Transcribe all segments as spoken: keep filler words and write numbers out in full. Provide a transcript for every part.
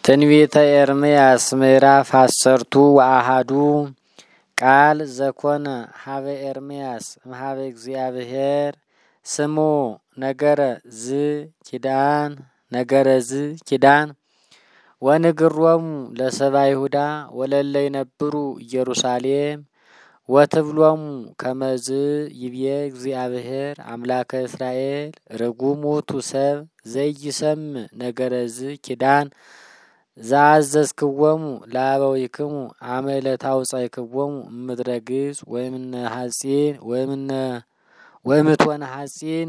ትንቢተ ኤርምያስ ምዕራፍ አሰርቱ ወአሃዱ ቃል ዘኮነ ሀበ ኤርምያስ እምኀበ እግዚአብሔር ስሙ ነገረ ዝ ኪዳን ነገረ ዝ ኪዳን ወንግሮሙ ለሰባ ይሁዳ ወለለ ይነብሩ ኢየሩሳሌም ወትብሎሙ ከመዝ ይብዬ እግዚአብሔር አምላከ እስራኤል ርጉም ውእቱ ሰብ ዘይሰምዕ ነገረ ዝ ኪዳን ዘአዘዝክዎሙ ለአበዊክሙ አመ ለታውጻእክዎሙ እምድረ ግብጽ ወእምነ ሐጺን ወእምነ ወእምትወነ ሐጺን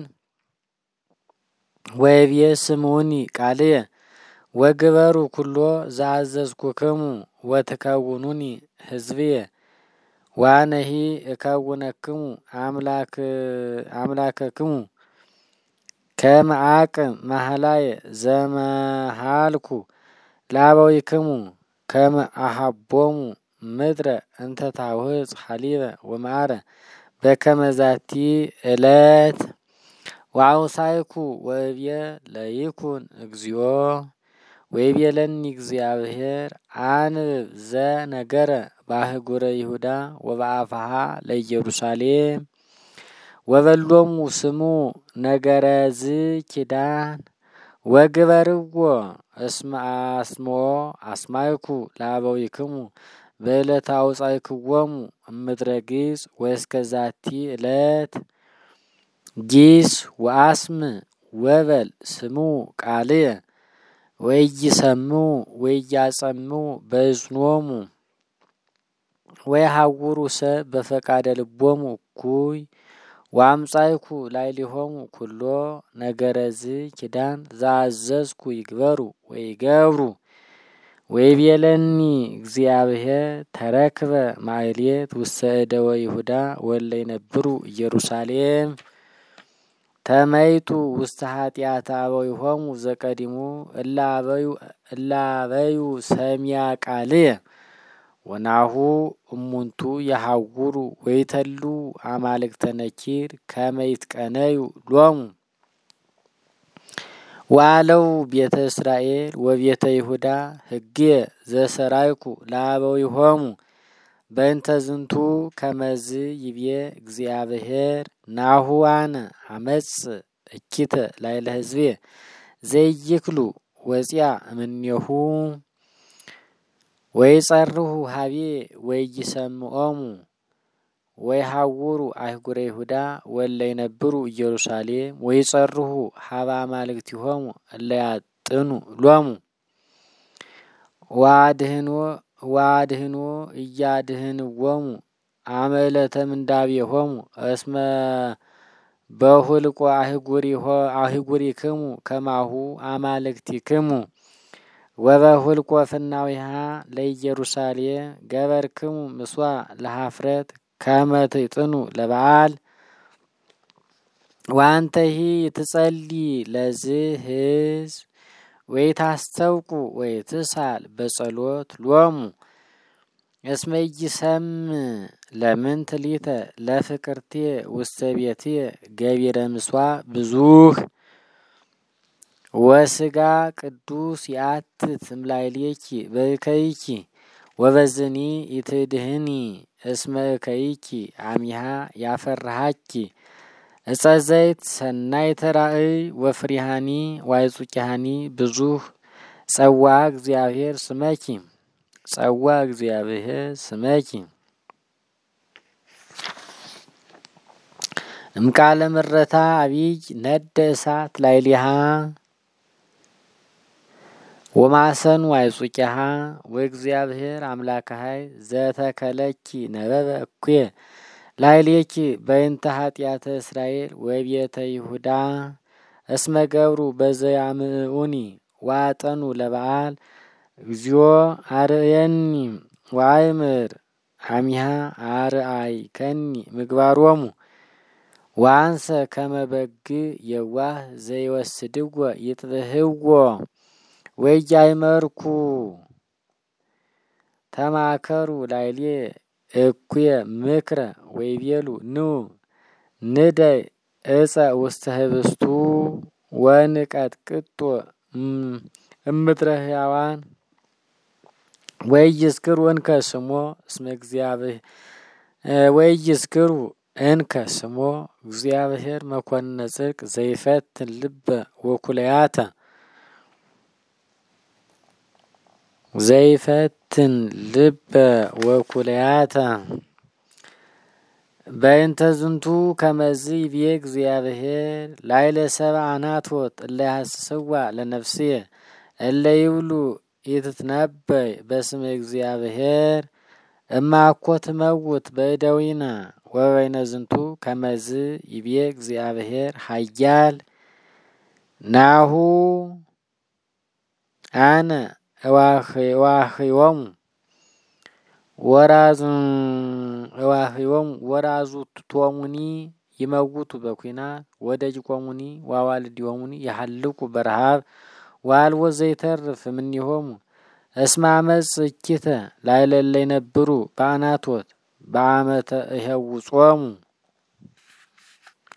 ወይቤ ስምዑኒ ቃልየ ወግበሩ ኩሎ ዘአዘዝኩክሙ ወትከውኑኒ ሕዝብየ ዋነሂ እከውነክሙ አምላክ አምላከክሙ ከመ አቅም ማህላየ ዘመሃልኩ ለአበዊክሙ ከመ አሃቦሙ ምድረ እንተ ታውህጽ ሐሊበ ወማረ በከመ ዛቲ ዕለት ወአውሳይኩ ወእብየ ለይኩን እግዚኦ ወይቤለኒ እግዚአብሔር አንብብ ዘነገረ በአህጉረ ይሁዳ ወበአፍሃ ለኢየሩሳሌም ወበሎሙ ስሙ ነገረ ዝ ኪዳን ወግበርዎ እስመ አስምዖ አስማይኩ ለአበዊክሙ በዕለተ አውጻእክዎሙ እምድረ ግብጽ ወእስከ ዛቲ ዕለት ጊስ ወአስምዕ ወበል ስምዑ ቃልየ ወኢይሰምዑ ወኢያጸምዑ በእዝኖሙ ወየሐውሩ ሰብ በፈቃደ ልቦሙ እኩይ ወአምጻእኩ ላዕሌሆሙ ኩሎ ነገረ ዝ ኪዳን ዘአዘዝኩ ይግበሩ ወይገብሩ ወይቤለኒ እግዚአብሔር ተረክበ ማሕሌት ውስተ እደወ ይሁዳ ወእለ ይነብሩ ኢየሩሳሌም ተመይጡ ውስተ ኃጢአተ አበዊሆሙ ዘቀዲሙ እለ አበዩ እለ አበዩ ሰሚዐ ቃልየ ወናሁ እሙንቱ የሐውሩ ወይተሉ አማልክተ ነኪር ከመ ይትቀነዩ ሎሙ ወአለው ቤተ እስራኤል ወቤተ ይሁዳ ሕግየ ዘሰራይኩ ለአበዊሆሙ በእንተ ዝንቱ ከመዝ ይብዬ እግዚአብሔር ናሁ አነ አመጽእ እኪተ ላዕለ ሕዝብየ ዘይክሉ ወፂአ እምኔሁ ወይጸርሁ ሀብዬ ወኢይሰምዖሙ ወይሐውሩ አህጉረ ይሁዳ ወእለ ይነብሩ ኢየሩሳሌም ወይጸርሁ ሀበ አማልክቲሆሙ እለ ያጥኑ ሎሙ ወአድህኖ ወአድህኖ እያድህንዎሙ አመ ዕለተ ምንዳቤሆሙ እስመ በሁልቆ አህጉሪክሙ ከማሁ አማልክቲክሙ ወበሁልቆ ፍናዊሃ ለኢየሩሳሌም ገበርክሙ ምስዋዕ ለኀፍረት ከመ ትጥኑ ለበዓል ወአንተሂ ትጸልይ ለዝ ሕዝብ ወይታስተውቁ ወይትሳል በጸሎት ሎሙ እስመ ኢይሰምዕ ለምንት ሊተ ለፍቅርትየ ውስተ ቤትየ ገቢረ ምስዋዕ ብዙኅ ወሥጋ ቅዱስ ይአትት እምላዕሌኪ በእከይኪ ወበዝኒ ኢትድህኒ እስመ እከይኪ አሚሃ ያፈርሃኪ ዕፀ ዘይት ሰናይተ ራእይ ወፍሪሃኒ ዋይጹቂሃኒ ብዙኅ ጸዋዐ እግዚአብሔር ስመኪ ጸዋዐ እግዚአብሔር ስመኪ እምቃለ ምረታ አቢይ ነደ እሳት ላዕሌሃ ወማሰኑ አይጹቂሃ ወእግዚአብሔር አምላከ ኃይል ዘተከለኪ ነበበ እኩየ ላዕሌኪ በእንተ ኃጢአተ እስራኤል ወቤተ ይሁዳ እስመ ገብሩ በዘያምዑኒ ወአጠኑ ለበዓል እግዚኦ አርአየኒ ወአእምር አሚሃ አርአይከኒ ምግባሮሙ ወአንሰ ከመ በግዕ የዋህ ዘይወስድዎ ይጥብህዎ ወኢያእመርኩ ተማከሩ ላዕሌየ እኩየ ምክረ ወይቤሉ ኑ ንደይ ዕፀ ውስተ ህብስቱ ወንቀጥቅጦ እምድረ ሕያዋን ወይዝክሩ እንከ ስሞ እስመ እግዚአብሔር ወይዝክሩ እንከ ስሞ እግዚአብሔር መኮንነ ጽድቅ ዘይፈትን ልበ ወኩለያተ ዘይፈትን ልበ ወኩለያተ በእንተ ዝንቱ ከመዝ ይቤ እግዚአብሔር ላይለ ሰብአ አናቶት እለ ያሐስስዋ ለነፍስየ እለ ይብሉ ኢትትነበይ በስመ እግዚአብሔር እማኮ ትመውት በእደዊነ ወበይነ ዝንቱ ከመዝ ይቤ እግዚአብሔር ኃያል ናሁ አነ እዋህዮሙ ወራዙ እዋህዮሙ ወራዙቶሙኒ ይመውቱ በኩናት ወደጅቆሙኒ ወአዋልድዮሙኒ ይሃልቁ በረሃብ ወአልቦ ዘይተርፍ እምኔሆሙ እስመ አመፅ እኪተ ላዕለ እለ ይነብሩ በአናቶት በአመተ እሄውጾሙ